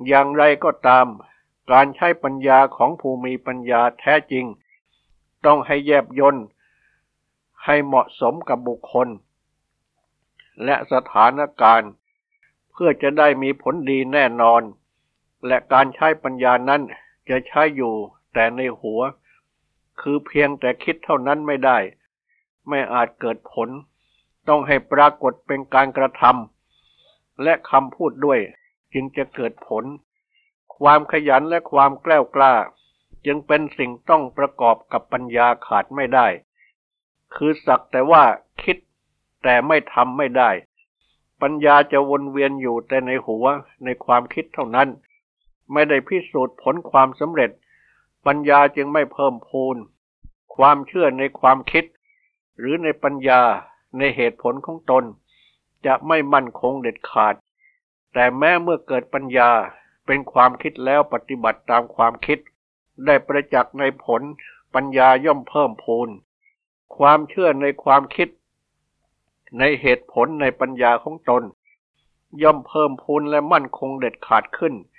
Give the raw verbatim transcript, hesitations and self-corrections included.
อย่างไรก็ตามการใช้ปัญญาของผู้มีปัญญาแท้จริงต้องให้แยบยลให้เหมาะสมกับบุคคลและสถานการณ์เพื่อจะได้มีผลดีแน่นอนและการใช้ปัญญานั้นจะใช้อยู่แต่ในหัวคือเพียงแต่คิดเท่านั้นไม่ได้ไม่อาจเกิดผลต้องให้ปรากฏเป็นการกระทำและคำพูดด้วยจึงจะเกิดผลความขยันและความแกล้วกล้าจึงเป็นสิ่งต้องประกอบกับปัญญาขาดไม่ได้คือสักแต่ว่าคิดแต่ไม่ทำไม่ได้ปัญญาจะวนเวียนอยู่แต่ในหัวในความคิดเท่านั้นไม่ได้พิสูจน์ผลความสำเร็จปัญญาจึงไม่เพิ่มพูนความเชื่อในความคิดหรือในปัญญาในเหตุผลของตนจะไม่มั่นคงเด็ดขาดแต่แม้เมื่อเกิดปัญญาเป็นความคิดแล้วปฏิบัติตามความคิดได้ประจักษ์ในผลปัญญาย่อมเพิ่มพูนความเชื่อในความคิดในเหตุผลในปัญญาของตนย่อมเพิ่มพูนและมั่นคงเด็ดขาดขึ้น